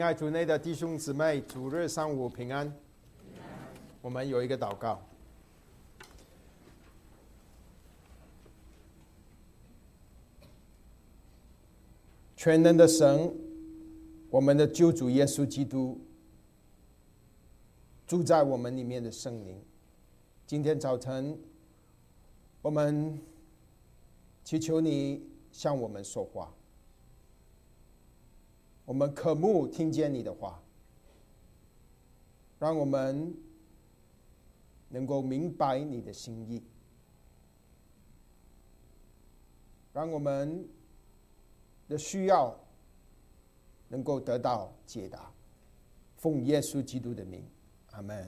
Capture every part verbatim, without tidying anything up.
爱主内的弟兄姊妹，主日上午平安。我们有一个祷告。全能的神，我们的救主耶稣基督，住在我们里面的圣灵，今天早晨，我们祈求你向我们说话。我们渴慕听见你的话，让我们能够明白你的心意，让我们的需要能够得到解答。奉耶稣基督的名，阿们。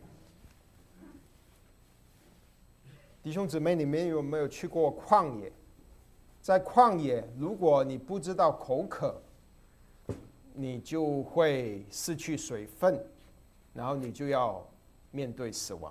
弟兄姊妹，你们有没有去过旷野？在旷野，如果你不知道口渴，你就会失去水分，然后你就要面对死亡。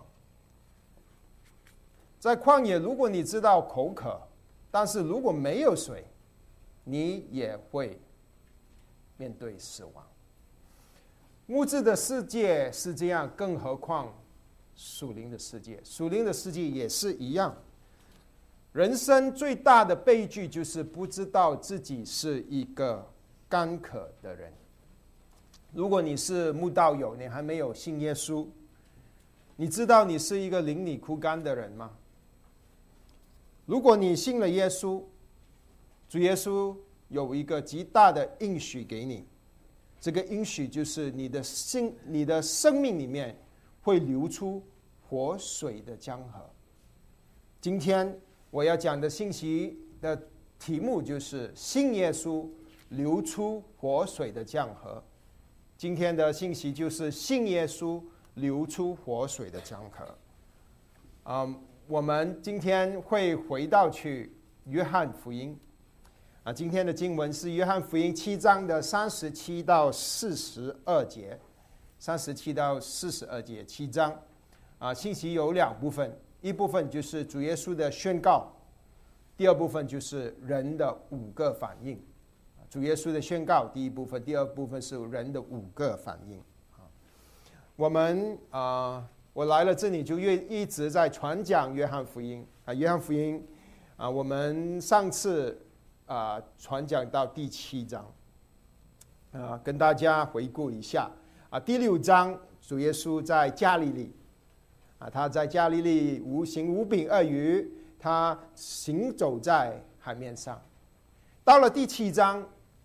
在旷野，如果你知道口渴，但是如果没有水，你也会面对死亡。物质的世界是这样，更何况属灵的世界。属灵的世界也是一样。人生最大的悲剧就是不知道自己是一个干渴的人。如果你是慕道友，你还没有信耶稣，你知道你是一个邻里枯干的人吗？如果你信了耶稣，主耶稣有一个极大的应许给你，这个应许就是你的心、你的生命里面会流出活水的江河。今天我要讲的信息的题目就是信耶稣流出活水的江河。今天的信息就是信耶稣流出活水的江河。嗯，我们今天会回到去约翰福音啊，今天的经文是约翰福音七章的三十七到四十二节，三十七到四十二节，七章啊，信息有两部分，一部分就是主耶稣的宣告，第二部分就是人的五个反应。主耶稣的宣告第一部分，第二部分是人的五个反应。我们啊、呃，我来了这里就一直在传讲约翰福音啊，约翰福音啊，我们上次啊传讲到第七章啊，跟大家回顾一下啊，第六章主耶稣在加利利啊，他在加利利无行无饼二鱼，他行走在海面上。到了第七章，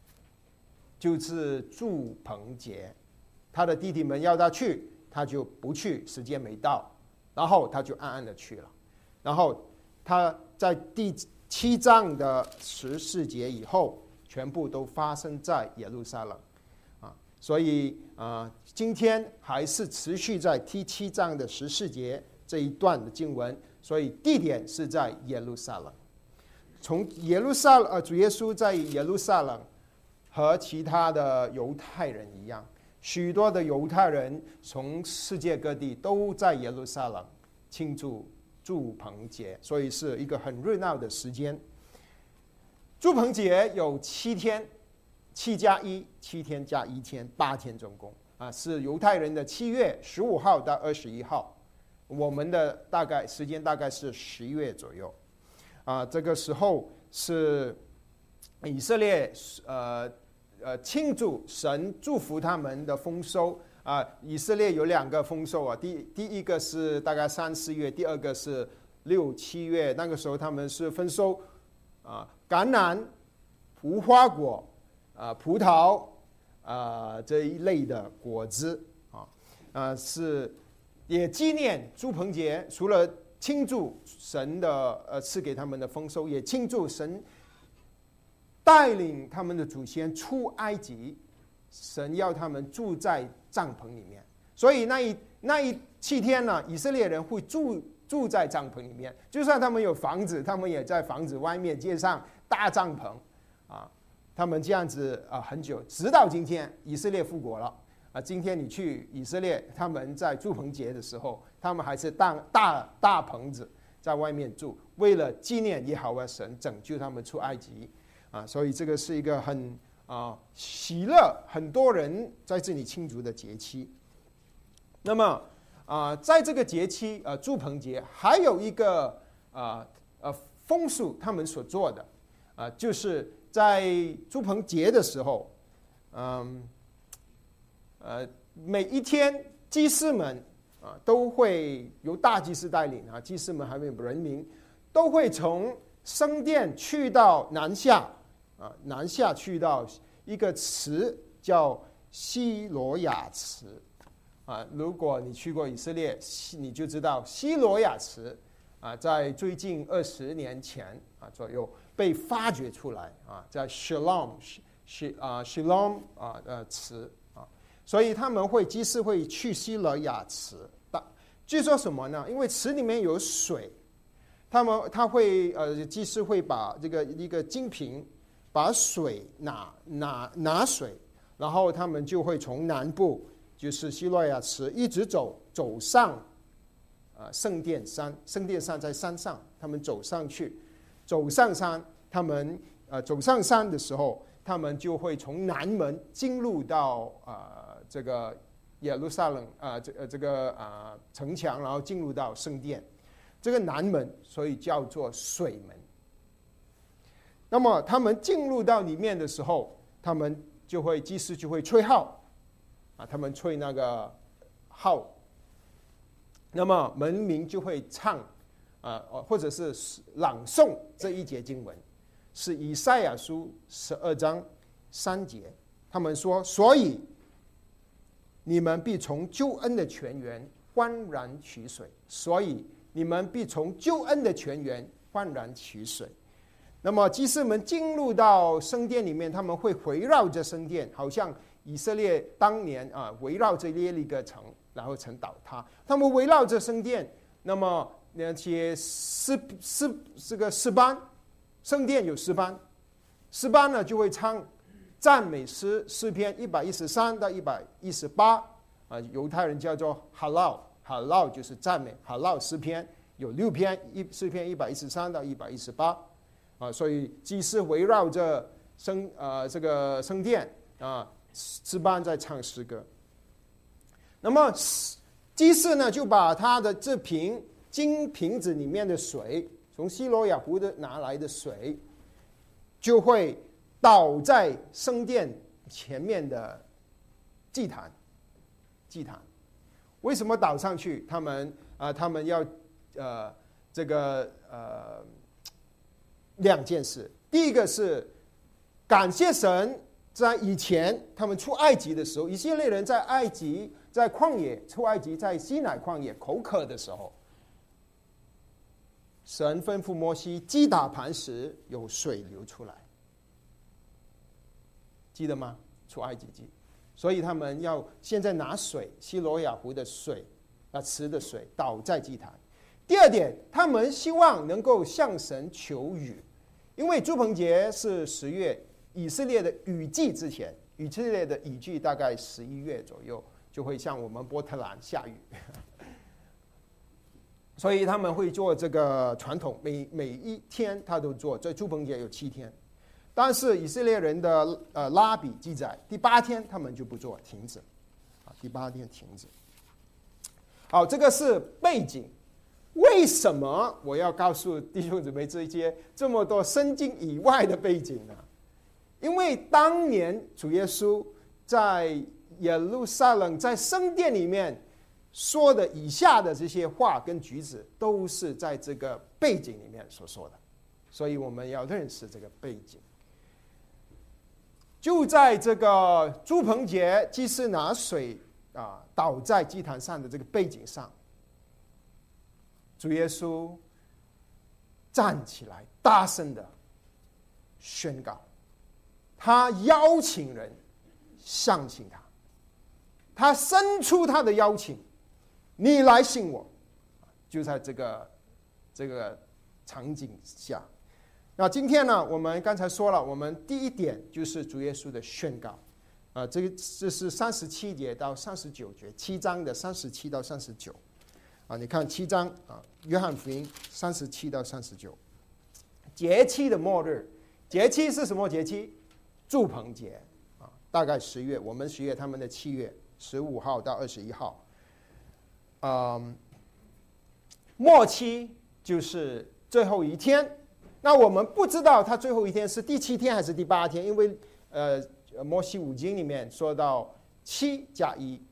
就是住棚节，他的弟弟们要他去，他就不去，时间没到，然后他就暗暗的去了。然后他在第七章的十四节以后，全部都发生在耶路撒冷啊，所以啊、呃，今天还是持续在第七章的十四节这一段的经文，所以地点是在耶路撒冷。从耶路撒冷，呃，主耶稣在耶路撒冷和其他的犹太人一样，许多的犹太人从世界各地都在耶路撒冷庆祝住棚节，所以是一个很热闹的时间。住棚节有七天，七加一，七天加一天，八天总共啊，是犹太人的七月十五号到二十一号，我们的大概时间大概是十月左右。啊，这个时候是以色列呃呃庆祝神祝福他们的丰收啊。以色列有两个丰收啊，第第一个是大概三四月，第二个是六七月。那个时候他们是丰收啊，橄榄、无花果啊、葡萄啊这一类的果子啊啊是也纪念住棚节，除了庆祝神的呃赐给他们的丰收，也庆祝神带领他们的祖先出埃及，神要他们住在帐篷里面。所以那一那一七天呢，以色列人会住住在帐篷里面，就算他们有房子，他们也在房子外面建上大帐篷啊。他们这样子啊很久，直到今天以色列复国了。啊，今天你去以色列，他们在住棚节的时候，他们还是大大大棚子在外面住，为了纪念耶和华神拯救他们出埃及啊，所以这个是一个很啊、 啊喜乐，很多人在这里庆祝的节期。那么啊，在这个节期，呃，住棚节还有一个啊呃风俗，他们所做的啊，就是在住棚节的时候，嗯，呃，每一天祭司们啊都会由大祭司带领啊，祭司们还有人民都会从圣殿去到南下啊，南下去到一个池叫西罗亚池。啊，如果你去过以色列，你就知道西罗亚池啊，在最近二十年前啊左右被发掘出来啊，在 Shalom 西啊 Shalom 啊呃池啊，所以他们会祭司会去西罗亚池。据说什么呢？因为池里面有水，他们他会呃祭司会把这个一个金瓶，把水拿拿拿水，然后他们就会从南部。就是西罗亚池一直走走上，呃圣殿山，圣殿山在山上，他们走上去，走上山，他们呃走上山的时候，他们就会从南门进入到呃这个耶路撒冷啊、呃、这呃这个啊、呃、城墙，然后进入到圣殿，这个南门，所以叫做水门。那么他们进入到里面的时候，他们就会祭司就会吹号。啊，他们吹那个号，那么门民就会唱，啊，或者是朗诵这一节经文，是以赛亚书十二章三节。他们说：“所以你们必从救恩的泉源欢然取水，所以你们必从救恩的泉源欢然取水。”那么祭司们进入到圣殿里面，他们会围绕着圣殿，好像以色列当年啊，围绕着耶利哥城，然后城倒塌。他们围绕着圣殿，那么那些诗诗这个诗班，圣殿有诗班，诗班呢就会唱赞美诗诗篇一百一十三到一百一十八啊，犹太人叫做哈劳，哈劳就是赞美，哈劳诗篇有六篇，一诗篇一百一十三到一百一十八啊，所以祭司围绕着圣呃这个圣殿啊。诗班在唱诗歌，那么祭司呢就把他的这瓶金瓶子里面的水，从西罗亚湖的拿来的水，就会倒在圣殿前面的祭坛。祭坛为什么倒上去？他们啊、呃，他们要呃这个呃两件事，第一个是感谢神。在以前，他们出埃及的时候，以色列人在埃及，在旷野出埃及，在西乃旷野口渴的时候，神吩咐摩西击打磐石，有水流出来，记得吗？出埃及记，所以他们要现在拿水，西罗亚湖的水，啊池的水倒在祭坛。第二点，他们希望能够向神求雨，因为住棚节是十月。以色列的雨季之前，以色列的雨季大概十一月左右就会像我们波特兰下雨，所以他们会做这个传统，每每一天他都做。在住棚节有七天，但是以色列人的呃拉比记载，第八天他们就不做，停止，啊，第八天停止。好，这个是背景。为什么我要告诉弟兄姊妹这些这么多圣经以外的背景呢？因为当年主耶稣在耶路撒冷在圣殿里面说的以下的这些话跟句子，都是在这个背景里面所说的，所以我们要认识这个背景。就在这个住棚节，祭司拿水啊倒在祭坛上的这个背景上，主耶稣站起来，大声的宣告。他邀请人相信他，他伸出他的邀请，你来信我，就在这个这个场景下。那今天呢，我们刚才说了，我们第一点就是主耶稣的宣告，啊，这个这是三十七节到三十九节，七章的三十七到三十九，啊，你看七章啊，约翰福音三十七到三十九，节期的末日，节期是什么节期？ 住棚节啊，大概十月，我们十月，他们的七月十五号到二十一号。嗯，末期就是最后一天。那我们不知道他最后一天是第七天还是第八天，因为呃，摩西五经里面说到七加一。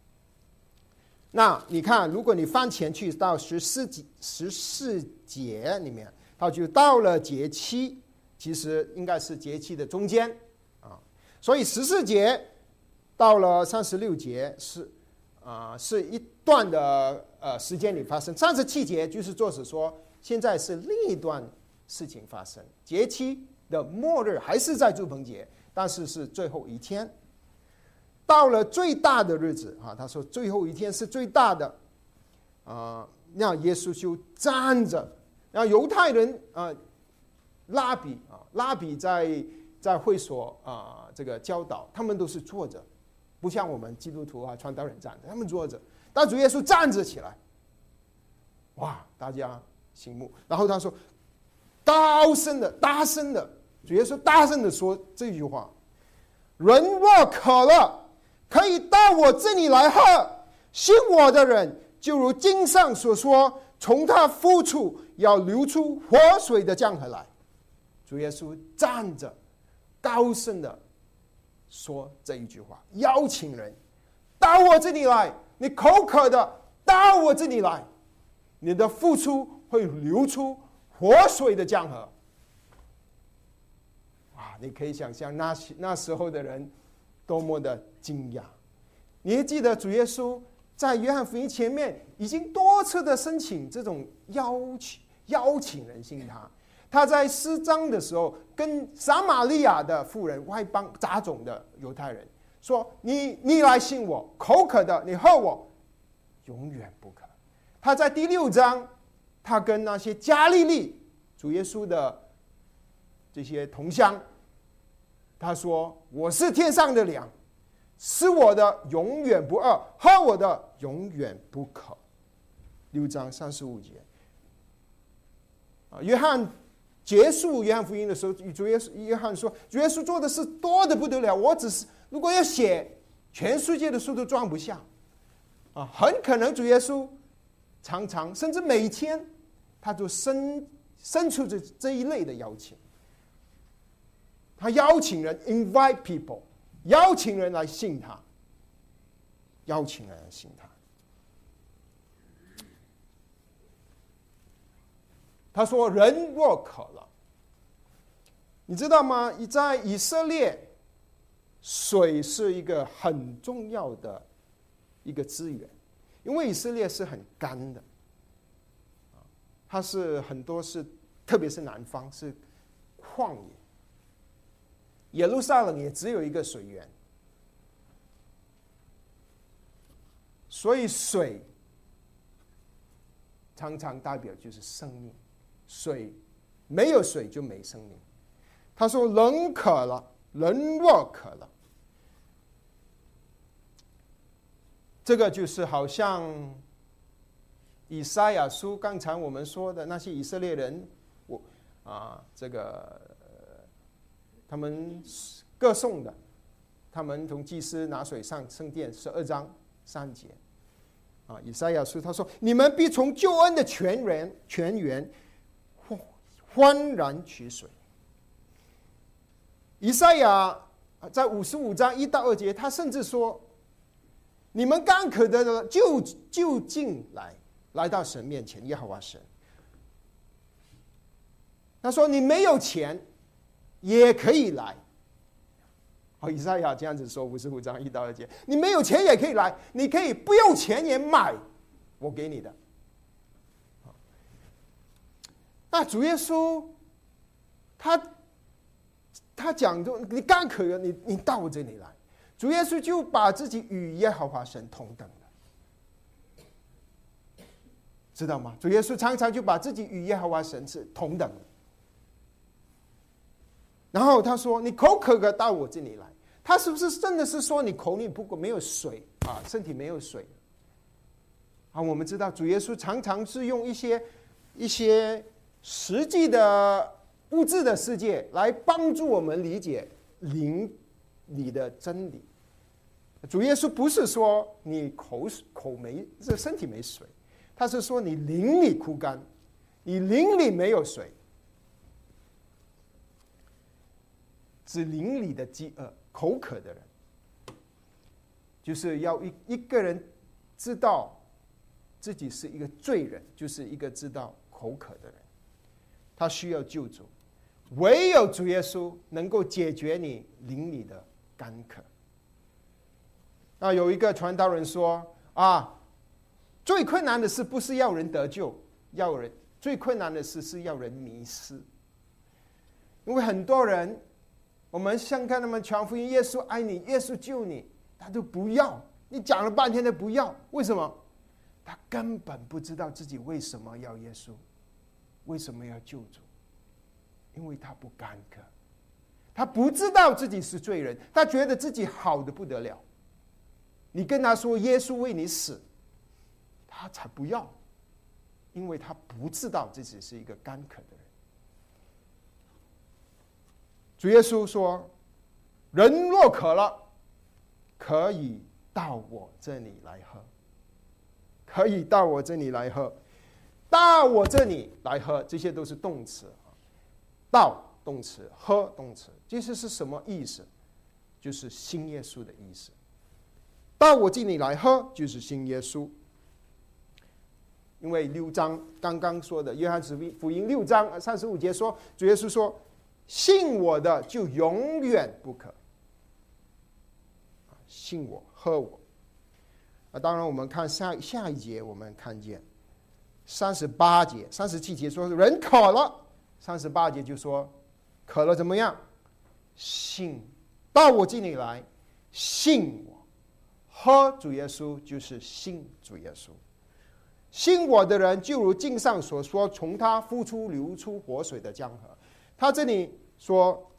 那你看，如果你翻前去到十四节十四节里面，它就到了节期，其实应该是节期的中间啊。所以十四节到了三十六节是啊、呃、是一段的呃时间里发生。三十七节就是作者说，现在是另一段事情发生，节期的末日还是在住棚节，但是是最后一天。到了最大的日子啊，他说最后一天是最大的，啊、呃，那耶稣就站着，然后犹太人啊、呃，拉比啊，拉比在在会所啊、呃、这个教导，他们都是坐着，不像我们基督徒啊传道人站着，他们坐着，但主耶稣站着起来，哇，大家醒目，然后他说，高声的、大声的，主耶稣大声的说这句话：人若渴了，可以到我这里来喝，信我的人就如经上所说，从他腹处要流出活水的江河来。主耶稣站着高声的说这一句话，邀请人到我这里来，你口渴的到我这里来，你的腹处会流出活水的江河。哇，你可以想象那那时候的人多么的惊讶！你还记得主耶稣在约翰福音前面已经多次的申请这种邀请邀请人信他。他在四章的时候跟撒玛利亚的妇人、外邦杂种的犹太人说：“你你来信我，口渴的你喝我，永远不渴。”他在第六章，他跟那些加利利主耶稣的这些同乡，他说：“我是天上的粮，吃我的永远不饿，喝我的永远不渴。”六章三十五节。啊，约翰结束约翰福音的时候，主耶稣约翰说：“主耶稣做的事多得不得了，我只是如果要写全世界的书都装不下。”啊，很可能主耶稣常常甚至每天，他就伸伸出这这一类的邀请。他邀请人 invite people， 邀请人来信他，邀请人来信他。他说：“人若渴了，你知道吗？在以色列，水是一个很重要的一个资源，因为以色列是很干的，它是很多是，特别是南方是旷野。耶路撒冷也只有一个水源，所以水常常代表就是生命。水没有水就没生命。他说：“人渴了，人若渴了。”这个就是好像以赛亚书刚才我们说的那些以色列人，我啊，这个他们歌颂的，他们从祭司拿水上圣殿十二章三节啊，以赛亚书他说：“你们必从救恩的泉源泉源欢然取水。”以赛亚在五十五章一到二节，他甚至说：“你们干渴的就就近来，来到神面前，耶和华神。”他说：“你没有钱也可以来。”好，以赛亚这样子说，五十五章一到二节，你没有钱也可以来，你可以不用钱也买我给你的。那主耶稣，他他讲说，你干渴了，你你到我这里来。主耶稣就把自己与耶和华神同等的，知道吗？主耶稣常常就把自己与耶和华神是同等的。然后他说：“你口渴的到我这里来。”他是不是真的是说你口里不过没有水啊，身体没有水？啊，我们知道主耶稣常常是用一些一些实际的物质的世界来帮助我们理解灵里的真理。主耶稣不是说你口口没这身体没水，他是说你灵里枯干，你灵里没有水，指灵里的饥饿口渴的人，就是要一一个人知道自己是一个罪人，就是一个知道口渴的人，他需要救主，唯有主耶稣能够解决你灵里的干渴。那有一个传道人说啊，最困难的事不是要人得救，要人最困难的事是要人迷失。因为很多人，我们想跟他们传福音，耶稣爱你，耶稣救你，他都不要。你讲了半天都不要，为什么？他根本不知道自己为什么要耶稣，为什么要救主，因为他不干渴，他不知道自己是罪人，他觉得自己好的不得了。你跟他说耶稣为你死，他才不要，因为他不知道自己是一个干渴的人。主耶稣说，人若渴了，可以到我这里来喝，可以到我这里来喝，到我这里来喝，这些都是动词，到动词，喝动词，这些是什么意思？就是信耶稣的意思。到我这里来喝，就是信耶稣。因为六章刚刚说的约翰福音六章三十五节说，主耶稣说，信我的就永远不渴，信我喝我。啊，当然我们看下下一节，我们看见三十八节三十七节说人渴了，三十八节就说渴了怎么样？信到我这里来，信我。喝主耶稣就是信主耶稣，信我的人就如经上所说，从他呼出流出活水的江河。他这里说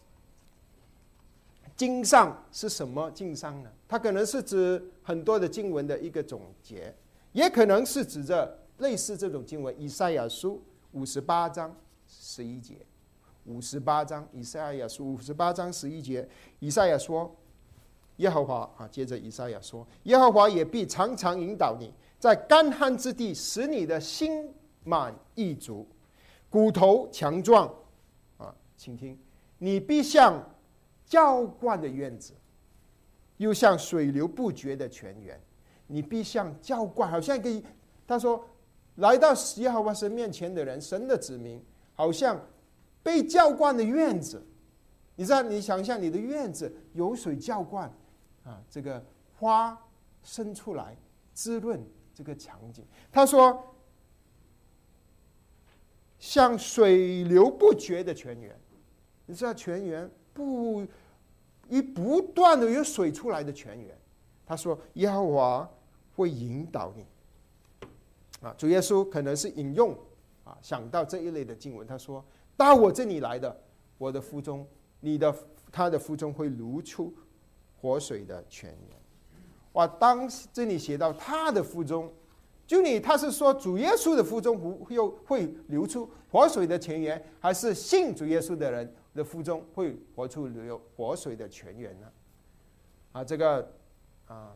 经上是什么经上呢？它可能是指很多的经文的一个总结，也可能是指着类似这种经文，以赛亚书五十八章十一节，五十八章以赛亚书五十八章十一节，以赛亚说，耶和华啊，接着以赛亚说，耶和华也必常常引导你，在干旱之地使你的心满意足，骨头强壮啊，请听，你必像浇灌的院子，又像水流不绝的泉源。你必像浇灌，好像一个，他说来到耶和华神面前的人，神的子民，好像被浇灌的院子。你知道，你想象你的院子有水浇灌啊，这个花生出来滋润这个场景。他说像水流不绝的泉源。你知道泉源不一不断的有水出来的泉源。他说耶和华会引导你啊，主耶稣可能是引用啊想到这一类的经文。他说到我这里来的，我的腹中你的他的腹中会流出活水的泉源。哇，当这里写到他的腹中，就你他是说主耶稣的腹中会会流出活水的泉源，还是信主耶稣的人的腹中会活出流活水的泉源呢？啊，这个啊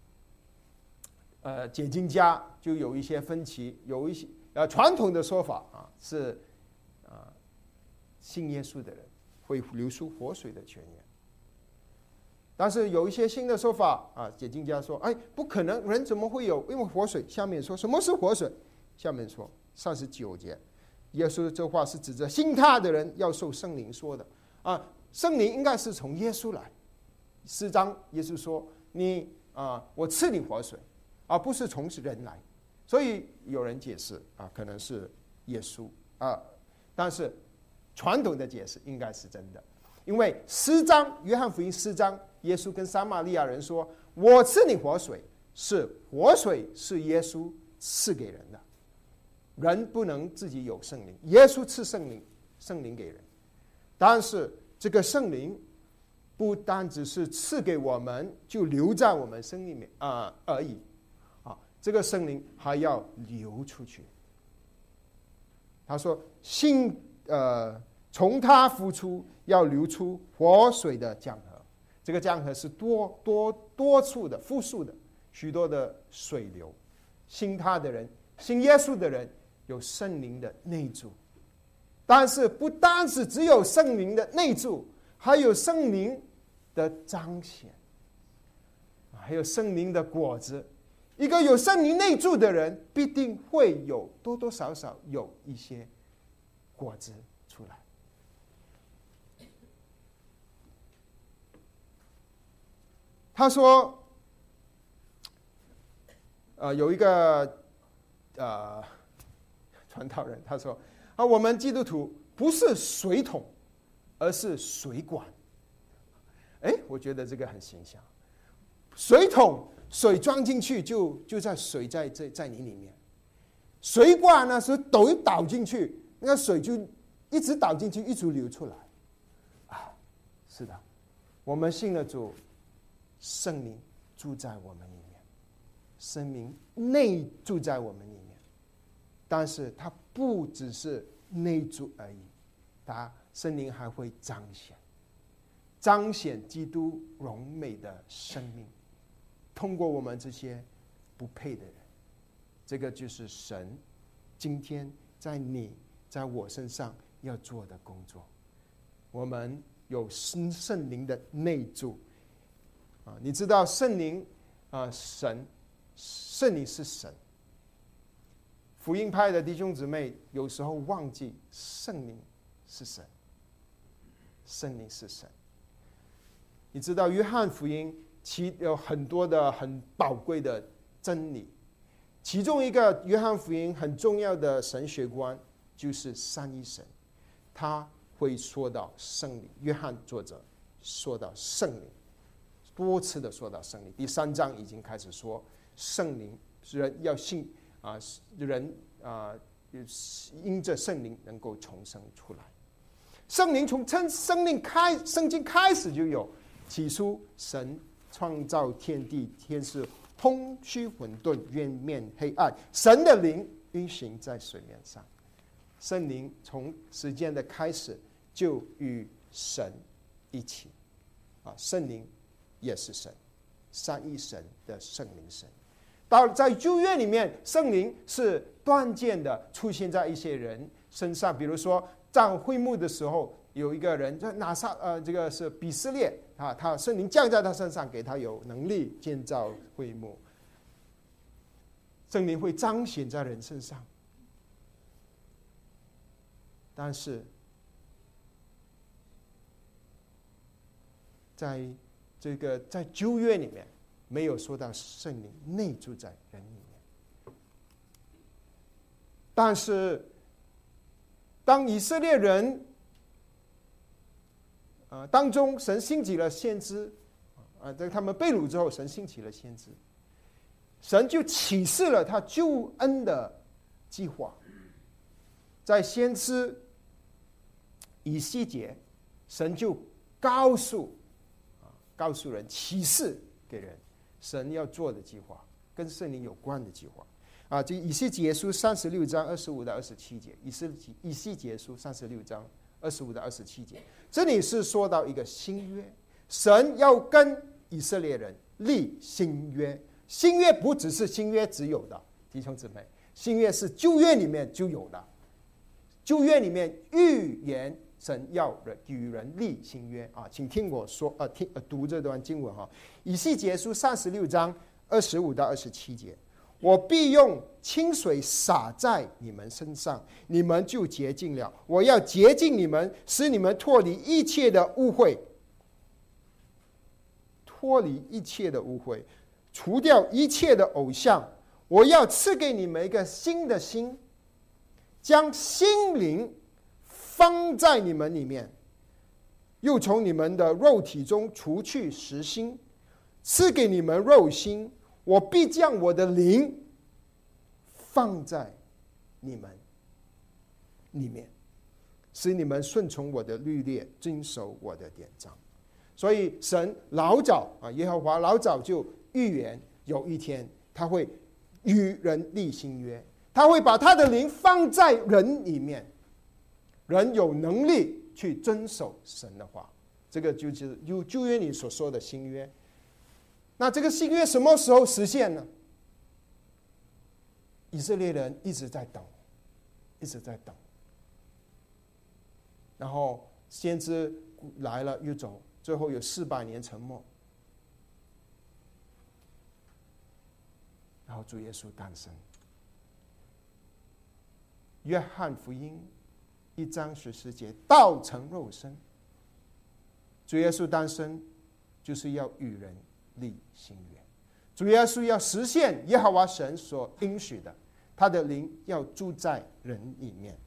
呃解经家就有一些分歧，有一些呃传统的说法啊是啊信耶稣的人会流出活水的泉源。但是有一些新的说法啊，解经家说，哎，不可能，人怎么会有？因为活水，下面说什么是活水？下面说三十九节，耶稣这话是指着信他的人要受圣灵说的啊，圣灵应该是从耶稣来。四章耶稣说，你啊，我赐你活水，而不是从人来。所以有人解释啊，可能是耶稣啊，但是传统的解释应该是真的。因为四章约翰福音四章，耶稣跟撒玛利亚人说，我赐你活水，是活水是耶稣赐给人的，人不能自己有圣灵，耶稣赐圣灵圣灵给人。但是这个圣灵不单只是赐给我们，就留在我们生里面啊、呃、而已啊，这个圣灵还要流出去。他说信呃从他呼出要流出活水的江河。这个江河是多多多处的复数的，许多的水流。信他的人，信耶稣的人有圣灵的内住，但是不单是只有圣灵的内住，还有圣灵的彰显，还有圣灵的果子。一个有圣灵内住的人，必定会有多多少少有一些果子出来。他说，呃，有一个呃传道人，他说啊，我们基督徒不是水桶，而是水管。哎，我觉得这个很形象。水桶水装进去就就在水在在在你里面，水管呢是抖一倒进去，那个水就一直倒进去，一直流出来。啊，是的，我们信了主，圣灵住在我们里面，圣灵内住在我们里面，但是它不只是内住而已，它圣灵还会彰显，彰显基督荣美的生命。通过我们这些不配的人，这个就是神今天在你在我身上要做的工作。我们有圣灵的内住啊，你知道圣灵啊，神圣灵是神。福音派的弟兄姊妹有时候忘记圣灵是神，圣灵是神。你知道约翰福音其有很多的很宝贵的真理，其中一个约翰福音很重要的神学观就是三一神，他会说到圣灵。约翰作者说到圣灵，多次的说到圣灵。第三章已经开始说圣灵，人要信啊，人啊，因着圣灵能够重生出来。圣灵从生命开，圣经开始就有。起初神创造天地，天是空虚混沌，渊面黑暗，神的灵运行在水面上。圣灵从时间的开始就与神一起啊，圣灵也是神，三一神的圣灵神。到在旧约里面，圣灵是断见的出现在一些人身上，比如说在会幕的时候，有一个人在拿撒呃，这个是比斯列啊，他圣灵降在他身上，给他有能力建造会幕。圣灵会彰显在人身上，但是在这个在旧约里面没有说到圣灵内住在人里面。但是当以色列人呃，当中神兴起了先知，啊，在他们被掳之后，神兴起了先知，神就启示了他救恩的计划。在先知以西结，神就告诉啊，告诉人，启示给人，神要做的计划，跟圣灵有关的计划。啊，这以西结书三十六章二十五到二十七节，以西以西结书三十六章二十五到二十七节，这里是说到一个新约，神要跟以色列人立新约。新约不只是新约只有的，弟兄姊妹，新约是旧约里面就有的。旧约里面预言神要与人立新约啊，请听我说，呃，听呃读这段经文哈，以西结书三十六章二十五到二十七节。我必用清水洒在你们身上，你们就洁净了。我要洁净你们，使你们脱离一切的污秽，脱离一切的污秽，除掉一切的偶像。我要赐给你们一个新的心，将心灵放在你们里面，又从你们的肉体中除去实心，赐给你们肉心。我必将我的灵放在你们里面，使你们顺从我的律例，遵守我的典章。所以神老早啊，耶和华老早就预言，有一天他会与人立新约，他会把他的灵放在人里面，人有能力去遵守神的话。这个就是旧旧约里所说的新约。那这个新约什么时候实现呢？以色列人一直在等，一直在等。然后先知来了又走，最后有四百年沉默。然后主耶稣诞生。约翰福音一章十四节，道成肉身。主耶稣诞生，就是要与人立新约。主耶稣要实现耶和华神所应许的，他的灵要住在人里面。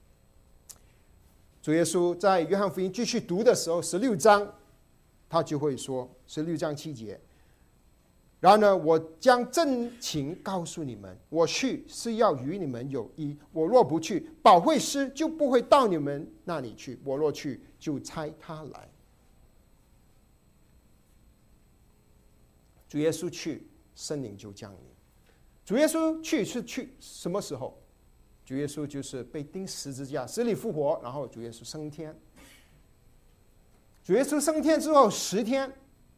主耶稣在约翰福音继续读的时候，十六章他就会说，十六章七节，然而我将真情告诉你们，我去是要与你们有益，我若不去，保惠师就不会到你们那里去，我若去，就差他来。主耶稣去，圣灵就降临。主耶稣去是去什么时候？主耶稣就是被钉十字架，死里复活，然后主耶稣升天。主耶稣升天之后十天，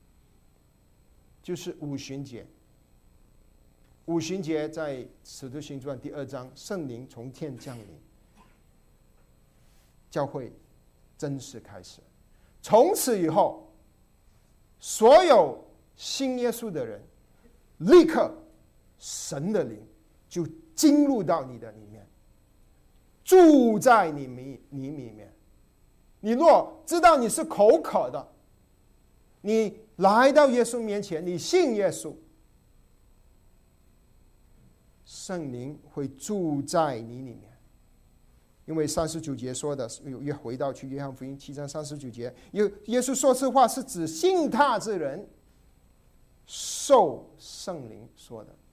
就是五旬节。五旬节在使徒行传第二章，圣灵从天降临，教会正式开始。从此以后，所有信耶稣的人，立刻神的灵就进入到你的里面，住在你里你里面。你若知道你是口渴的，你来到耶稣面前，你信耶稣，圣灵会住在你里面。因为三十九节说的，又回到去约翰福音七章三十九节，耶稣说这话是指信他之人受圣灵说的。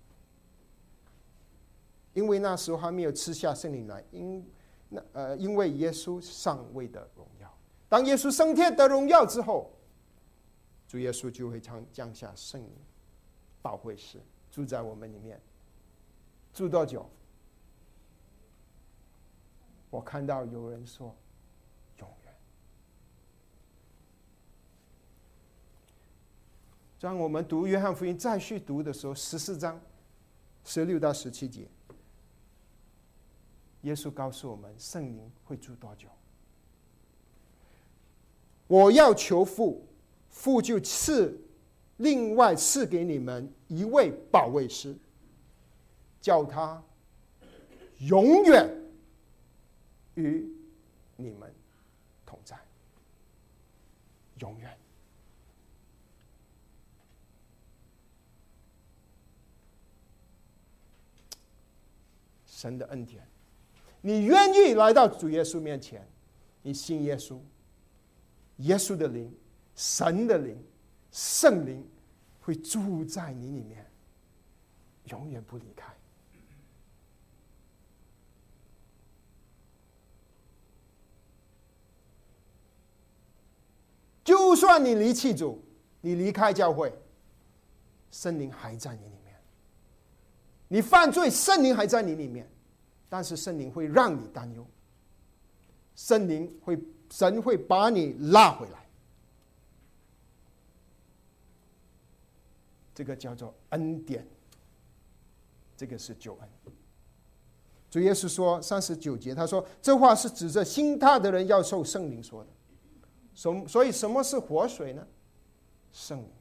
因为那时候还没有吃下圣灵来，因那呃，因为耶稣尚未得荣耀。当耶稣升天得荣耀之后，主耶稣就会降下圣灵，保惠师住在我们里面。住多久？我看到有人说永远。当我们读约翰福音再续读的时候，十四章十六到十七节，耶稣告诉我们圣灵会住多久。我要求父，父就赐另外赐给你们一位保惠师，叫他永远与你们同在。永远。神的恩典，你愿意来到主耶稣面前，你信耶稣，耶稣的灵，神的灵，圣灵会住在你里面，永远不离开。就算你离弃主，你离开教会，圣灵还在你里面。你犯罪，圣灵还在你里面，但是圣灵会让你担忧，圣灵会神会把你拉回来，这个叫做恩典，这个是救恩。主耶稣说三十九节，他说这话是指着信他的人要受圣灵说的。所以什么是活水呢？圣灵。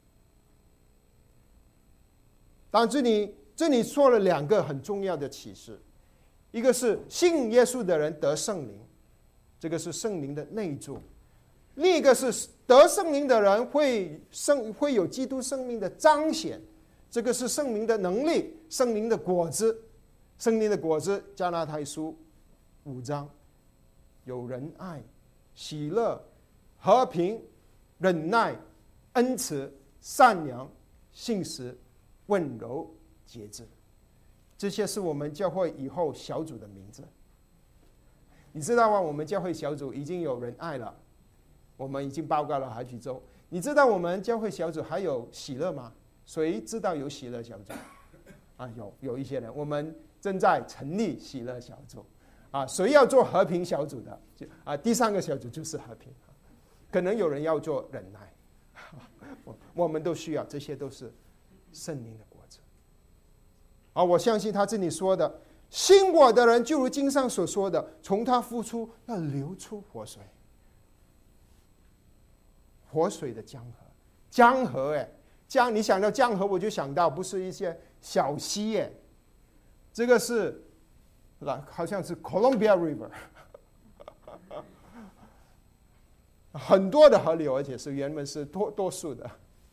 但这里这里说了两个很重要的启示，一个是信耶稣的人得圣灵，这个是圣灵的内住；另一个是得圣灵的人会圣会有基督生命的彰显，这个是圣灵的能力，圣灵的果子。圣灵的果子，加拉太书五章，有仁爱、喜乐、和平、忍耐、恩慈、善良、信实、温柔、节制，这些是我们教会以后小组的名字。你知道吗？我们教会小组已经有仁爱了，我们已经报告了好几周。你知道我们教会小组还有喜乐吗？谁知道有喜乐小组？啊，有有一些人，我们正在成立喜乐小组。 啊，谁要做和平小组的？就啊，第三个小组就是和平。可能有人要做忍耐，我我们都需要，这些都是圣灵的果子。啊，我相信他这里说的，信我的人，就如经上所说的，从他腹出要流出活水，活水的江河，江河哎，江，你想到江河，我就想到不是一些小溪哎，这个是，好像是 Columbia River。很多的河流，而且是原本是多多数的。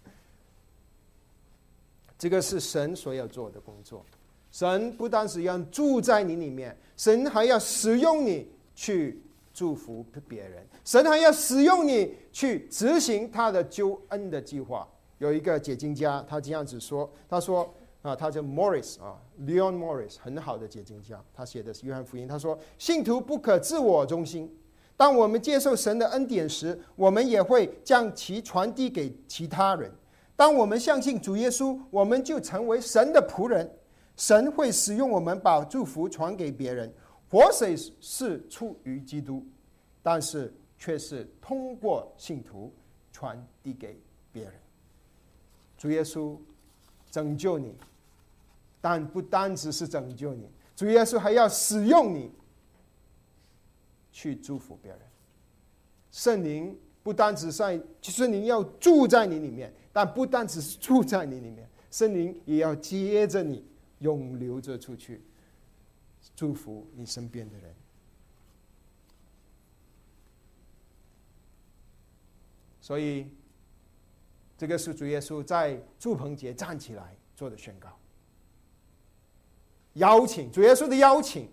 这个是神所要做的工作。神不单是要住在你里面，神还要使用你去祝福别人，神还要使用你去执行他的救恩的计划。有一个解经家，他这样子说，他说啊，他叫 Morris 啊 ，Leon Morris， 很好的解经家，他写的是约翰福音。他说，信徒不可自我中心。当我们接受神的恩典时，我们也会将其传递给其他人。当我们相信主耶稣，我们就成为神的仆人。神会使用我们把祝福传给别人。活水是出于基督，但是却是通过信徒传递给别人。主耶稣拯救你，但不单只是拯救你，主耶稣还要使用你去祝福别人。圣灵不单只在，圣灵要住在你里面，但不单只是住在你里面，圣灵也要接着你涌流着出去，祝福你身边的人。所以这个是主耶稣在祝棚节站起来做的宣告，邀请，主耶稣的邀请。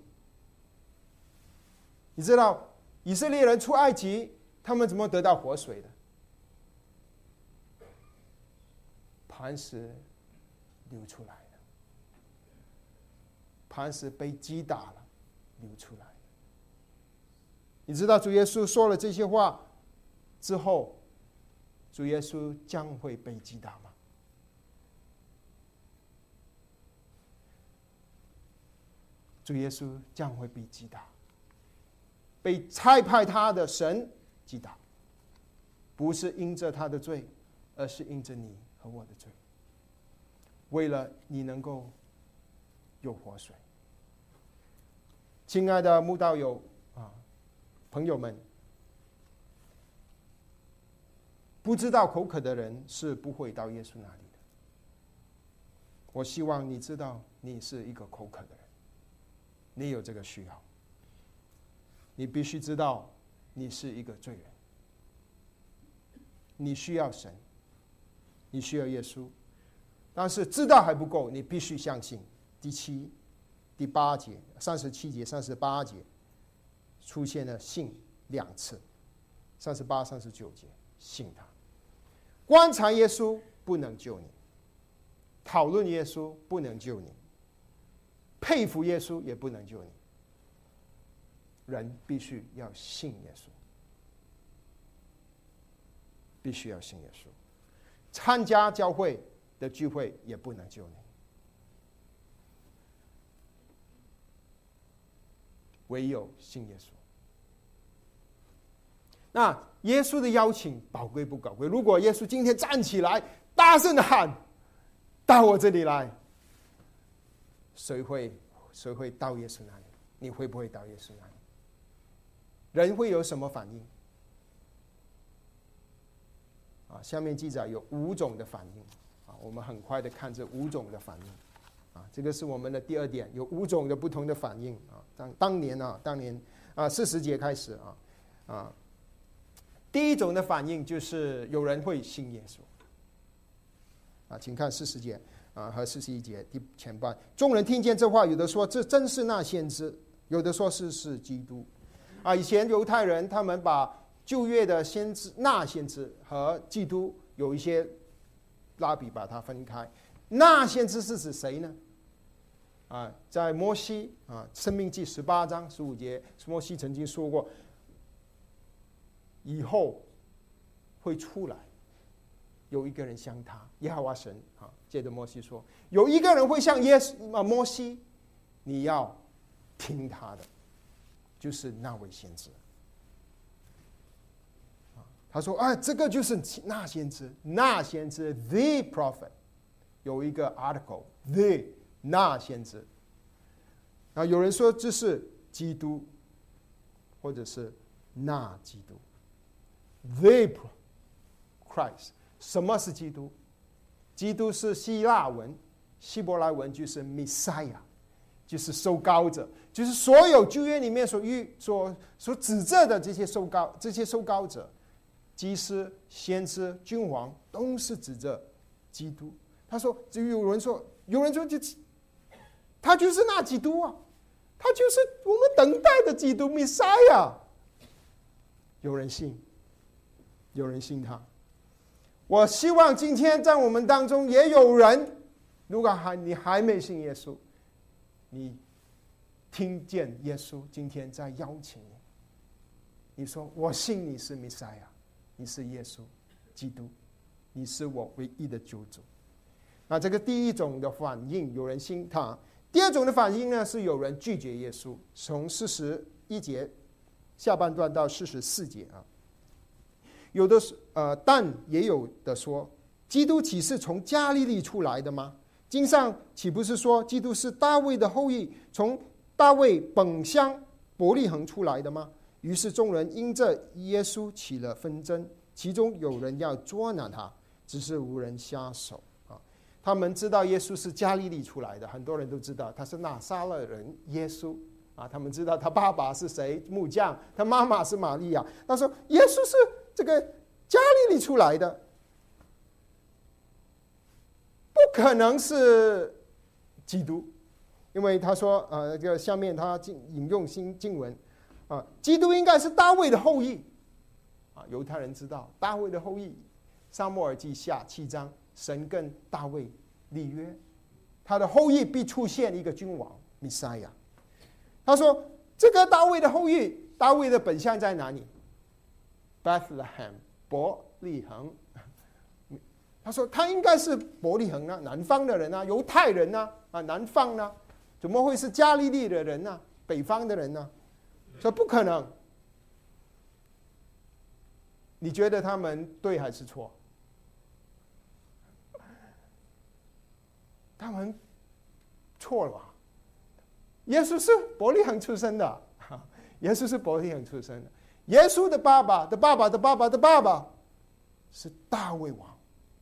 你知道以色列人出埃及，他们怎么得到活水的？磐石流出来的，磐石被击打了，流出来。你知道主耶稣说了这些话之后，主耶稣将会被击打吗？主耶稣将会被击打。被差派他的神击打，不是因着他的罪，而是因着你和我的罪。为了你能够有活水。亲爱的慕道友啊，朋友们，不知道口渴的人是不会到耶稣那里的。我希望你知道，你是一个口渴的人，你有这个需要。你必须知道，你是一个罪人，你需要神，你需要耶稣。但是知道还不够，你必须相信。第七、第八节、三十七节、三十八节出现了信两次，三十八、三十九节信他。观察耶稣不能救你，讨论耶稣不能救你，佩服耶稣也不能救你。人必须要信耶稣，必须要信耶稣。参加教会的聚会也不能救你，唯有信耶稣。那耶稣的邀请宝贵不宝贵？如果耶稣今天站起来，大声的喊：“到我这里来！”谁会谁会到耶稣那里？你会不会到耶稣那里？人会有什么反应？啊，下面记载有五种的反应。啊，我们很快的看这五种的反应。啊，这个是我们的第二点，有五种的不同的反应。啊，当当年啊，当年啊，四十节开始啊，啊，第一种的反应就是有人会信耶稣。啊，请看四十节啊和四十一节第前半，众人听见这话，有的说这真是那先知，有的说是是基督。啊，以前犹太人他们把旧约的先知那先知和基督有一些拉比把它分开。那先知是指谁呢？啊，在摩西啊，《申命记》十八章十五节，摩西曾经说过，以后会出来有一个人像他，耶和华神啊，接着摩西说，有一个人会像耶稣啊摩西，你要听他的。 就是那位先知。他说：“啊，这个就是那先知，那先知 ，the prophet， 有一个 article，the 那先知。啊，有人说这是基督，或者是那基督 ，the Christ。什么是基督？基督是希腊文，希伯来文就是 Messiah， 就是受膏者，就是所有旧约里面所预所所指责的这些受膏这些受膏者。”祭司、先知、君王都是指着基督。他说：“就有人说，有人说就，他就是那基督啊，他就是我们等待的基督弥赛亚。”有人信，有人信他。我希望今天在我们当中也有人，如果还你还没信耶稣，你听见耶稣今天在邀请你，你说：“我信你是弥赛亚。”你是耶稣基督，你是我唯一的救主。那这个第一种的反应，有人信他；第二种的反应呢，是有人拒绝耶稣。从四十一节下半段到四十四节啊，有的呃，但也有的说，基督岂是从加利利出来的吗？经上岂不是说，基督是大卫的后裔，从大卫本乡伯利恒出来的吗？于是众人因着耶稣起了纷争，其中有人要捉拿他，只是无人下手啊。他们知道耶稣是加利利出来的，很多人都知道他是拿撒勒人耶稣啊。他们知道他爸爸是谁，木匠，他妈妈是玛利亚。他说耶稣是这个加利利出来的，不可能是基督，因为他说呃，这个下面他引用新经文。啊，基督应该是大卫的后裔，啊，犹太人知道大卫的后裔，撒母耳记下七章，神跟大卫立约，他的后裔必出现一个君王弥赛亚。他说这个大卫的后裔，大卫的本乡在哪里 ？Bethlehem， 伯利恒。他说他应该是伯利恒啊，南方的人啊，犹太人啊，啊，南方呢、啊，怎么会是加利利的人呢、啊？北方的人呢、啊？说不可能，你觉得他们对还是错？他们错了吧？耶稣是伯利恒出生的，耶稣是伯利恒出生的。耶稣的爸爸的爸爸的爸爸的爸爸是大卫王，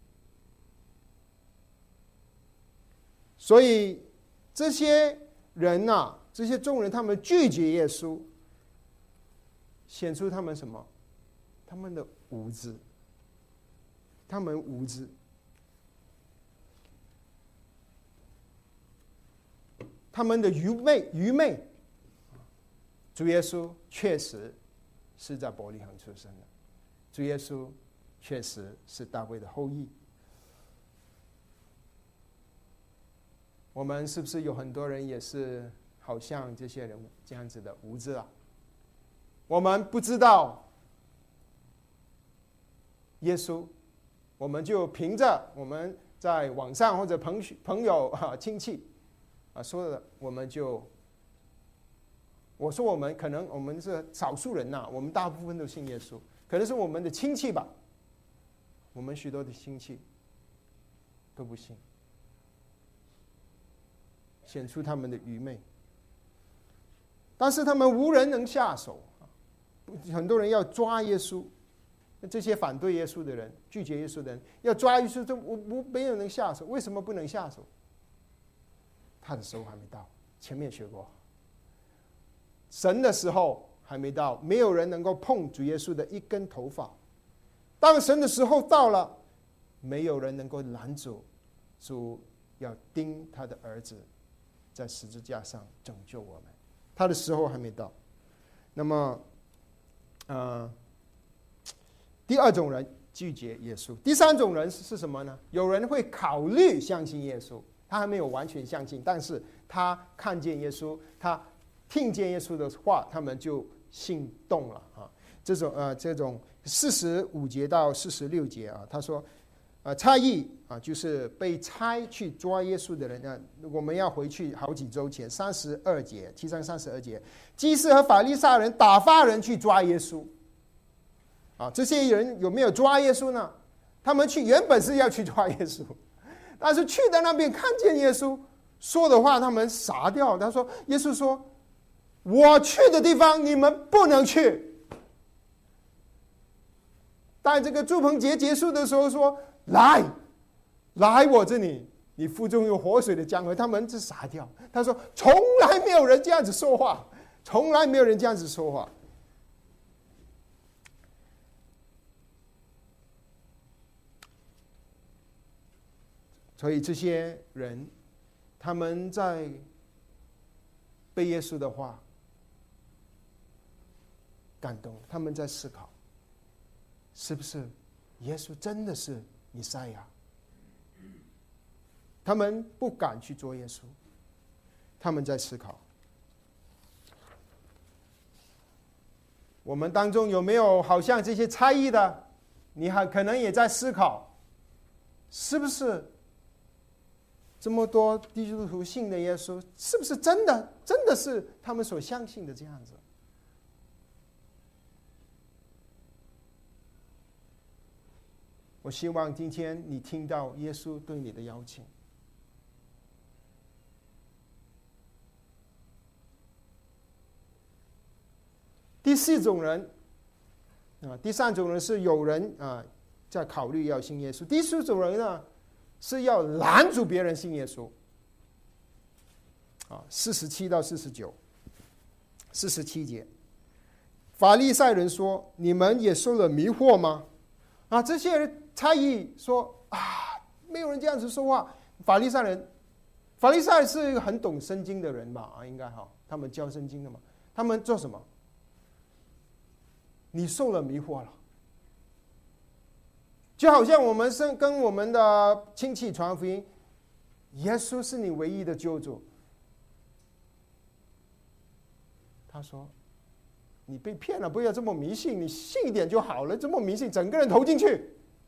所以这些人啊，这些众人，他们拒绝耶稣。显出他们什么？他们的无知，他们无知，他们的愚昧，愚昧。主耶稣确实是在伯利恒出生的，主耶稣确实是大卫的后裔。我们是不是有很多人也是好像这些人这样子的无知啊？我们不知道耶稣，我们就凭着我们在网上或者朋朋友啊亲戚啊说的，我们就我说我们可能我们是少数人呐、啊，我们大部分都信耶稣，可能是我们的亲戚吧，我们许多的亲戚都不信，显出他们的愚昧，但是他们无人能下手。很多人要抓耶稣，这些反对耶稣的人、拒绝耶稣的人要抓耶稣，都我我没有能下手。为什么不能下手？他的时候还没到，前面学过，神的时候还没到，没有人能够碰主耶稣的一根头发。当神的时候到了，没有人能够拦阻主要钉他的儿子在十字架上拯救我们。他的时候还没到。那么呃，第二种人拒绝耶稣，第三种人是什么呢？有人会考虑相信耶稣，他还没有完全相信，但是他看见耶稣，他听见耶稣的话，他们就心动了啊。这种呃，这种四十五节到四十六节啊，他说， 呃差役啊，就是被差去抓耶稣的人呢。我们要回去好几周前，三十二节，七章三十二节，祭司和法利赛人打发人去抓耶稣。啊，这些人有没有抓耶稣呢？他们去原本是要去抓耶稣，但是去到那边看见耶稣说的话，他们傻掉。他说：“耶稣说，我去的地方你们不能去。”在这个祝棚节结束的时候说：“来，来我这里，你腹中有活水的江河。”他们就傻掉。他说：“从来没有人这样子说话，从来没有人这样子说话。”所以这些人，他们在被耶稣的话感动，他们在思考，是不是耶稣真的是弥赛亚？他们不敢去做耶稣，他们在思考。我们当中有没有好像这些差异的？你还可能也在思考，是不是这么多基督徒信的耶稣，是不是真的真的是他们所相信的这样子？我希望今天你听到耶稣对你的邀请。第四种人啊，第三种人是有人啊在考虑要信耶稣，第四种人呢是要拦住别人信耶稣。啊，四十七到四十九，四十七节，法利赛人说：“你们也受了迷惑吗？”啊，这些人差役说：“啊，没有人这样子说话。”法利赛人，法利赛人是一个很懂圣经的人吧？啊，应该哈，他们教圣经的嘛。他们做什么？你受了迷惑了。就好像我们是跟我们的亲戚传福音，耶稣是你唯一的救主。他说：“你被骗了，不要这么迷信，你信一点就好了。这么迷信，整个人投进去，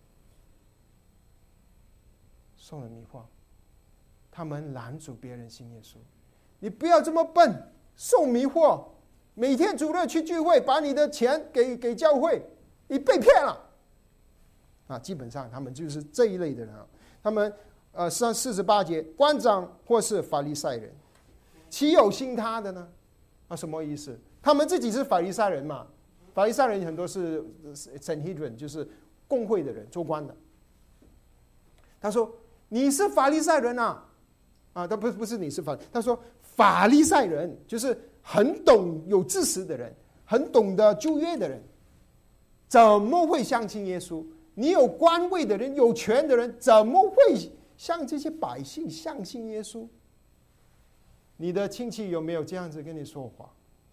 受了迷惑。”他们拦阻别人信耶稣。你不要这么笨，受迷惑，每天主日去聚会，把你的钱给给教会，你被骗了。啊，基本上他们就是这一类的人啊。他们呃，上四十八节，官长或是法利赛人，岂有信他的呢？啊，什么意思？他们自己是法利赛人嘛？法利赛人很多是 Sanhedrin， 就是公会的人，做官的。他说：“你是法利赛人啊？”啊，他不不是你是法，他说法利赛人就是很懂有知识的人，很懂得旧约的人，怎么会相信耶稣？你有官位的人，有权的人，怎么会像这些百姓相信耶稣？你的亲戚有没有这样子跟你说话？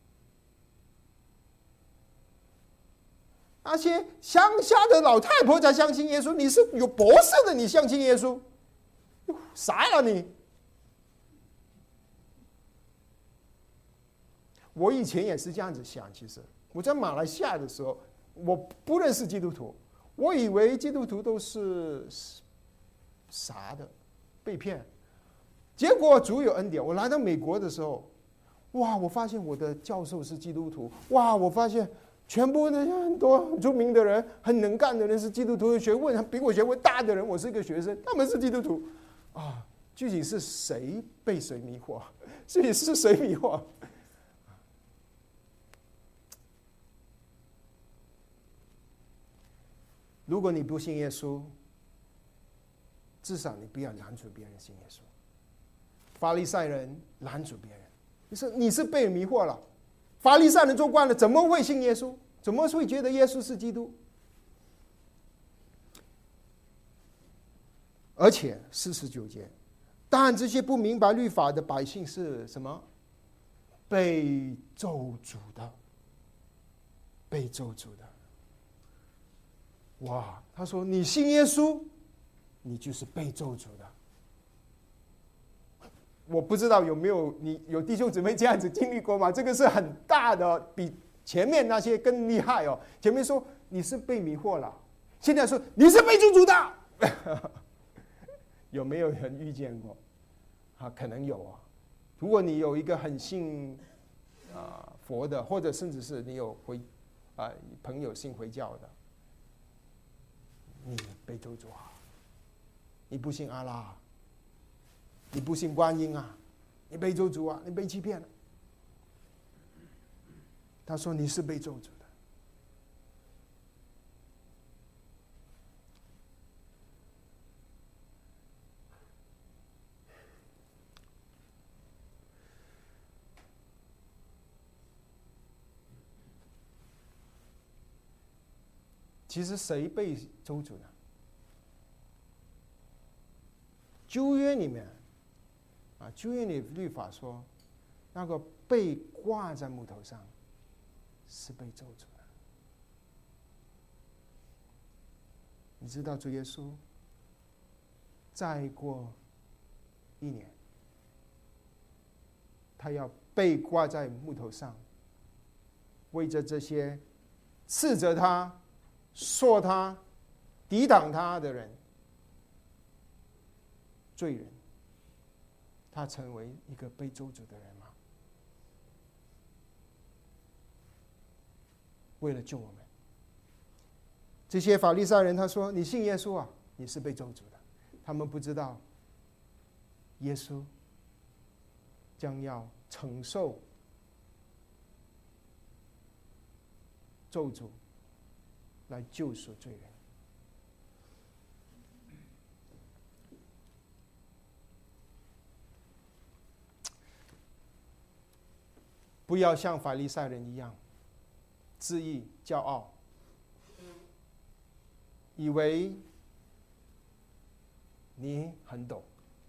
那些乡下的老太婆才相信耶稣，你是有博士的，你相信耶稣？傻了你！我以前也是这样子想，其实我在马来西亚的时候，我不认识基督徒，我以为基督徒都是傻的，被骗。结果主有恩典，我来到美国的时候，哇，我发现我的教授是基督徒，哇，我发现全部那些很多很出名的人、很能干的人是基督徒，学问比我学问大的人，我是一个学生，他们是基督徒，啊，具体是谁被谁迷惑？具体是谁迷惑？如果你不信耶稣，至少你不要拦阻别人信耶稣。法利赛人拦阻别人，你是你是被迷惑了。法利赛人做惯了，怎么会信耶稣？怎么会觉得耶稣是基督？而且四十九节，但这些不明白律法的百姓是什么？被咒诅的，被咒诅的。哇，他说你信耶稣，你就是被咒诅的。我不知道有没有你有弟兄姊妹这样子经历过吗？这个是很大的，比前面那些更厉害哦。前面说你是被迷惑了，现在说你是被咒诅的， 有没有人遇见过？啊，可能有啊。如果你有一个很信啊佛的，或者甚至是你有回啊朋友信回教的，你被咒诅啊！你不信阿拉，你不信观音啊，你被咒诅啊，你被欺骗了。他说你是被咒诅的。其实谁被咒诅呢？旧约里面，啊，旧约里律法说，那个被挂在木头上是被咒诅的。你知道主耶稣再过一年，他要被挂在木头上，为着这些斥责他、说他、抵挡他的人、罪人，他成为一个被咒诅的人吗？为了救我们，这些法利赛人他说：“你信耶稣啊，你是被咒诅的。”他们不知道，耶稣将要承受咒诅，来救赎罪人。不要像法利赛人一样自意骄傲，以为你很懂。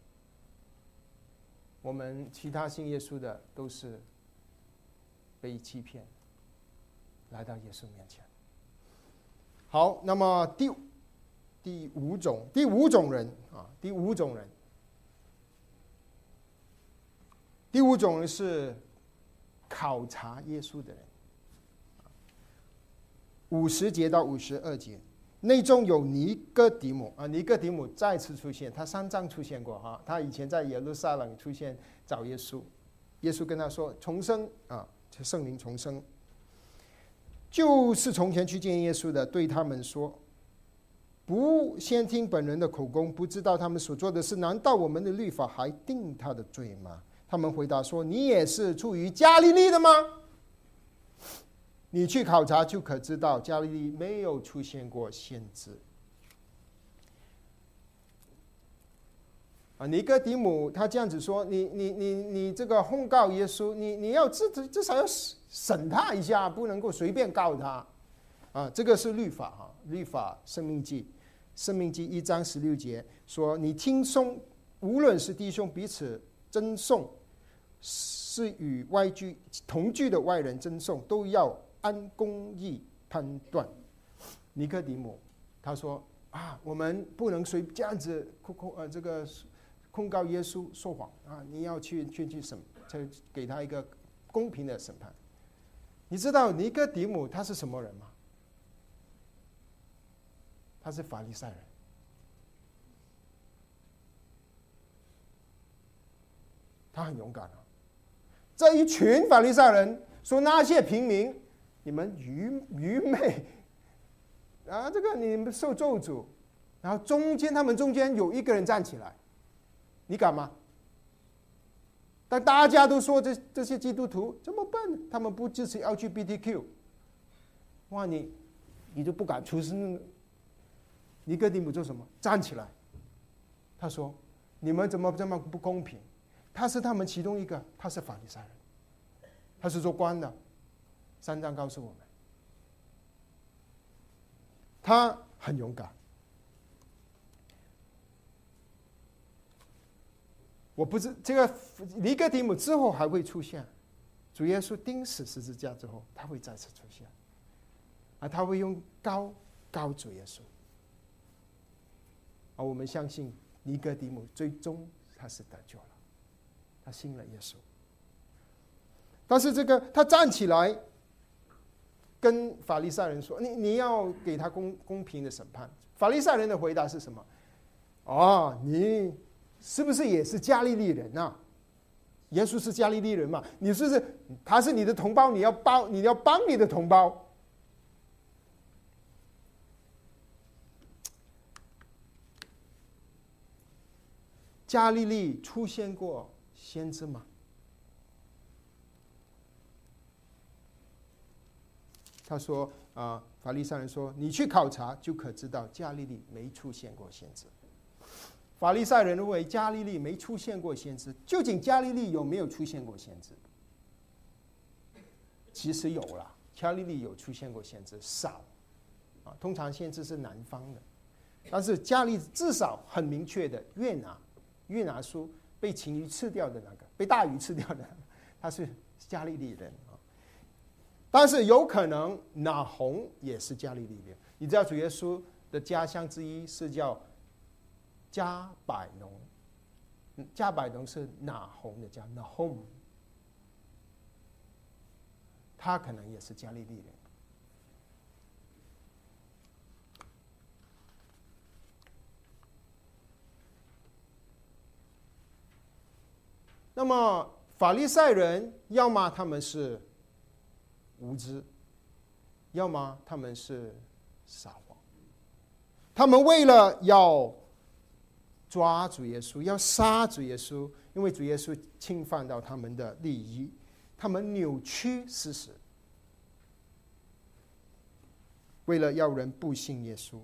我们其他信耶稣的都是被欺骗，来到耶稣面前。好，那么第第五种第五种人啊，第五种人，第五种人是考察耶稣的人。五十节到五十二节，内中有尼哥底母啊，尼哥底母再次出现，他三章出现过哈，他以前在耶路撒冷出现找耶稣，耶稣跟他说重生啊，圣灵重生，就是从前去见耶稣的，对他们说，不先听本人的口供，不知道他们所做的事，难道我们的律法还定他的罪吗？他们回答说，你也是出于加利利的吗？你去考察就可知道，加利利没有出现过先知。啊，尼哥底母他这样子说，你你你你这个控告耶稣，你你要至至少要审他一下，不能够随便告他。啊，这个是律法哈，律法申命记，申命记一章十六节说，你听讼，无论是弟兄彼此争讼，是与外居同居的外人争讼，都要按公义判断。尼哥底母他说啊，我们不能随这样子控控呃这个控告耶稣说谎啊，你要去去去审，给他一个公平的审判。你知道尼哥底母他是什么人吗？他是法利赛人。他很勇敢啊！这一群法利赛人说那些平民，你们愚愚昧啊！这个你们受咒诅，然后中间他们中间有一个人站起来，你敢吗？但大家都说这这些基督徒这么笨，他们不支持 L G B T Q， 哇，你你就不敢出声。尼哥底母做什么？站起来，他说：“你们怎么这么不公平？”他是他们其中一个，他是法利赛人，他是做官的。三章告诉我们，他很勇敢。我不知这个尼哥底母之后还会出现，主耶稣钉死十字架之后，他会再次出现，而他会用膏膏主耶稣。而我们相信尼哥底母最终他是得救了，他信了耶稣。但是这个他站起来跟法利赛人说：“你你要给他公公平的审判。”法利赛人的回答是什么？ 哦，你是不是也是加利利人啊？耶稣是加利利人嘛？你是不是他是你的同胞？你要帮你要帮你的同胞。加利利出现过先知吗？他说啊、呃，法利赛人说，你去考察就可知道加利利没出现过先知。法利赛人认为加利利没出现过先知，究竟加利利有没有出现过先知？其实有啦，加利利有出现过先知，少啊，通常先知是南方的，但是加利至少很明确的，约拿，约拿书被鲸鱼吃掉的那个，被大鱼吃掉的那个，他是加利利人啊。但是有可能拿红也是加利利人。你知道主耶稣的家乡之一是叫加百农，加百农是拿红的家 ，Nahum， 他可能也是加利利人。那么法利赛人，要么他们是无知，要么他们是撒谎。他们为了要抓主耶稣，要杀主耶稣，因为主耶稣侵犯到他们的利益，他们扭曲事实，为了要人不信耶稣。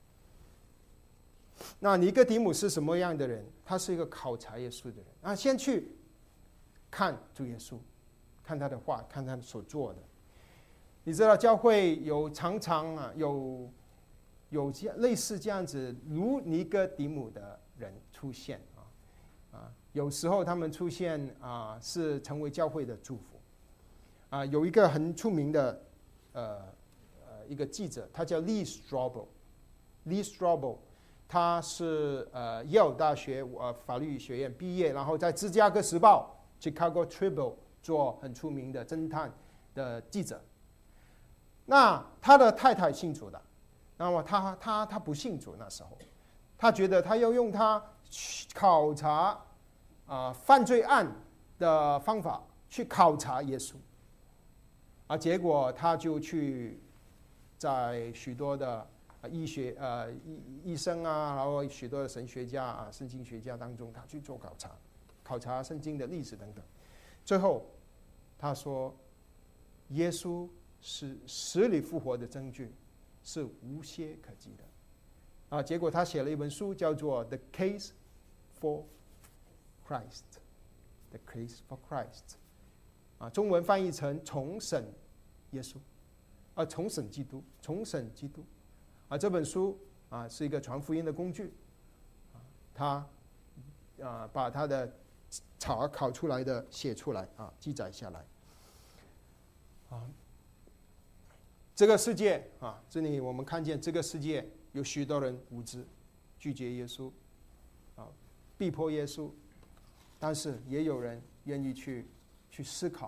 那尼哥底母是什么样的人？他是一个考察耶稣的人啊，先去看主耶稣，看他的话，看他所做的。你知道教会有常常啊有有类似这样子如尼哥底母的人出现啊啊，有时候他们出现啊是成为教会的祝福啊。有一个很出名的呃呃一个记者，他叫 Lee Strobel，Lee Strobel， 他是呃耶鲁大学呃法律学院毕业，然后在芝加哥时报 Chicago Tribune 做很出名的侦探的记者。那他的太太信主的，那么他他他不信主，那时候他觉得他要用他考察啊、呃、犯罪案的方法去考察耶稣啊，结果他就去在许多的医学呃医医生啊，然后许多的神学家啊、圣经学家当中，他去做考察，考察圣经的历史等等。最后他说，耶稣是死里复活的证据是无懈可击的啊！结果他写了一本书，叫做《The Case for Christ》，《The Case for Christ》啊，中文翻译成“重审耶稣”啊，重审基督，重审基督啊！这本书啊是一个传福音的工具啊，他啊把他的查考出来的写出来啊，记载下来啊。这个世界啊，这里我们看见这个世界有许多人无知，拒绝耶稣，啊，逼迫耶稣，但是也有人愿意去去思考，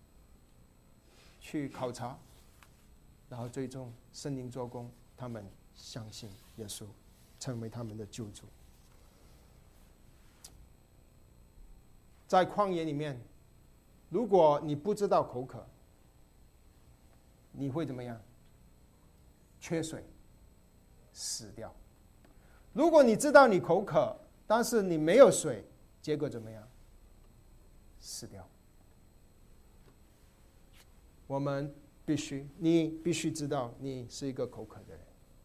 去考察，然后最终圣灵做工，他们相信耶稣，成为他们的救主。在旷野里面，如果你不知道口渴，你会怎么样？缺水，死掉。如果你知道你口渴，但是你没有水，结果怎么样？死掉。我们必须，你必须知道，你是一个口渴的人。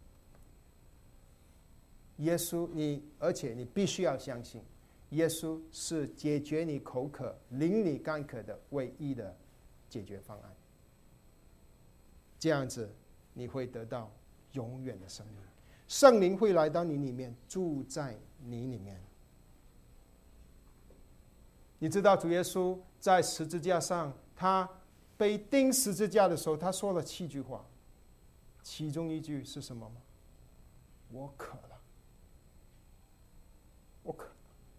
耶稣，你而且你必须要相信，耶稣是解决你口渴、令你干渴的唯一的解决方案。这样子你会得到永远的生命，圣灵会来到你里面，住在你里面。你知道主耶稣在十字架上，他被钉十字架的时候，他说了七句话，其中一句是什么吗？我渴了，我渴了，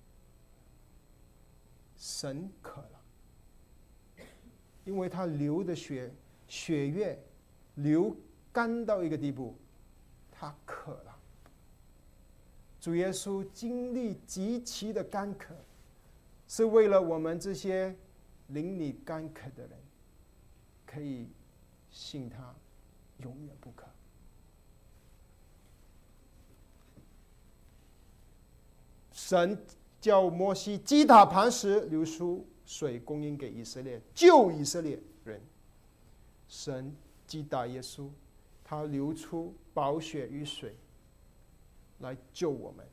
神渴了，因为他流的血血液流干到一个地步，他渴了。 主耶稣经历极其的干渴，是为了我们这些邻里干渴的人，可以信他永远不渴。神叫摩西击打磐石，流出水供应给以色列，救以色列人。神击打耶稣，他流出宝血与水来救我们，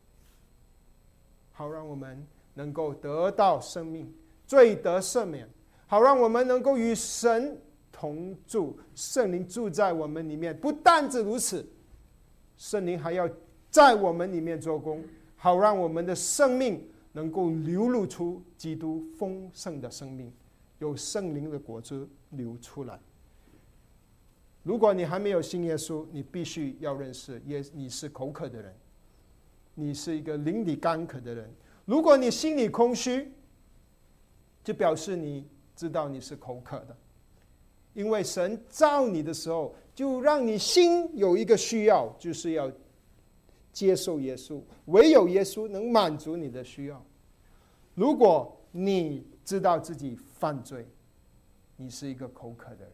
好让我们能够得到生命，罪得赦免，好让我们能够与神同住，圣灵住在我们里面。不但只如此，圣灵还要在我们里面做工，好让我们的生命能够流露出基督丰盛的生命，有圣灵的果子流出来。如果你还没有信耶稣，你必须要认识耶，你是口渴的人，你是一个灵里干渴的人。如果你心里空虚，就表示你知道你是口渴的，因为神造你的时候，就让你心有一个需要，就是要接受耶稣，唯有耶稣能满足你的需要。如果你知道自己犯罪，你是一个口渴的人，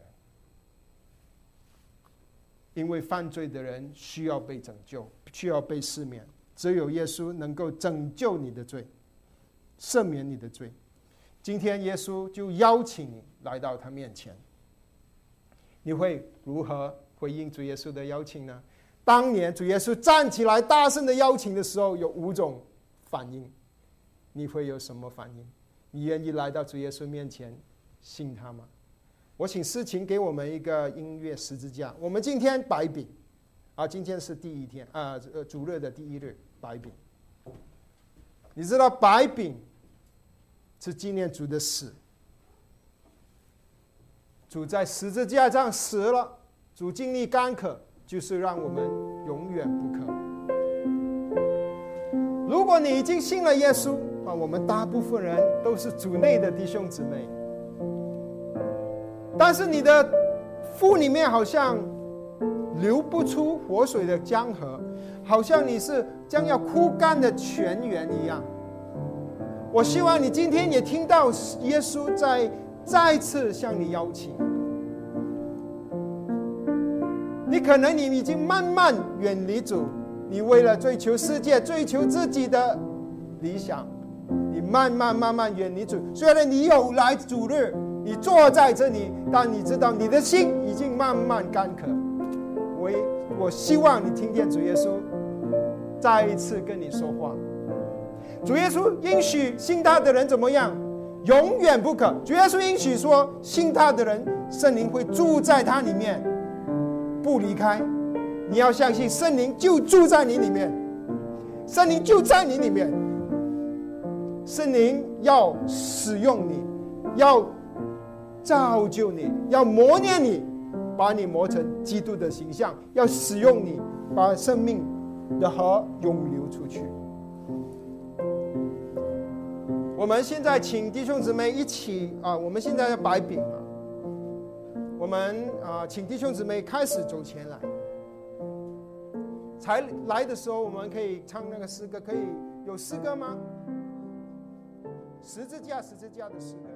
因为犯罪的人需要被拯救，需要被赦免，只有耶稣能够拯救你的罪，赦免你的罪。今天耶稣就邀请你来到他面前，你会如何回应主耶稣的邀请呢？当年主耶稣站起来大声的邀请的时候，有五种反应，你会有什么反应？你愿意来到主耶稣面前信他吗？我请诗琴给我们一个音乐十字架。我们今天摆饼啊，今天是第一天啊，呃，主日的第一日摆饼。你知道摆饼是纪念主的死，主在十字架上死了，主经历干渴，就是让我们永远不渴。如果你已经信了耶稣啊，我们大部分人都是主内的弟兄姊妹，但是你的腹里面好像流不出活水的江河，好像你是将要枯干的泉源一样。我希望你今天也听到耶稣在再次向你邀请。你可能你已经慢慢远离主，你为了追求世界，追求自己的理想，你慢慢慢慢远离主。虽然你有来主日，你坐在这里，但你知道你的心已经慢慢干渴。我我希望你听见主耶稣再一次跟你说话。主耶稣应许信他的人怎么样？永远不渴。主耶稣应许说，信他的人，圣灵会住在他里面，不离开。你要相信圣灵就住在你里面，圣灵就在你里面，圣灵要使用你，要造就你，要磨练你，把你磨成基督的形象，要使用你，把生命的河涌流出去。我们现在请弟兄姊妹一起啊，我们现在要摆饼啊，我们啊，请弟兄姊妹开始走前来。才来的时候，我们可以唱那个诗歌，可以有诗歌吗？十字架，十字架的诗歌。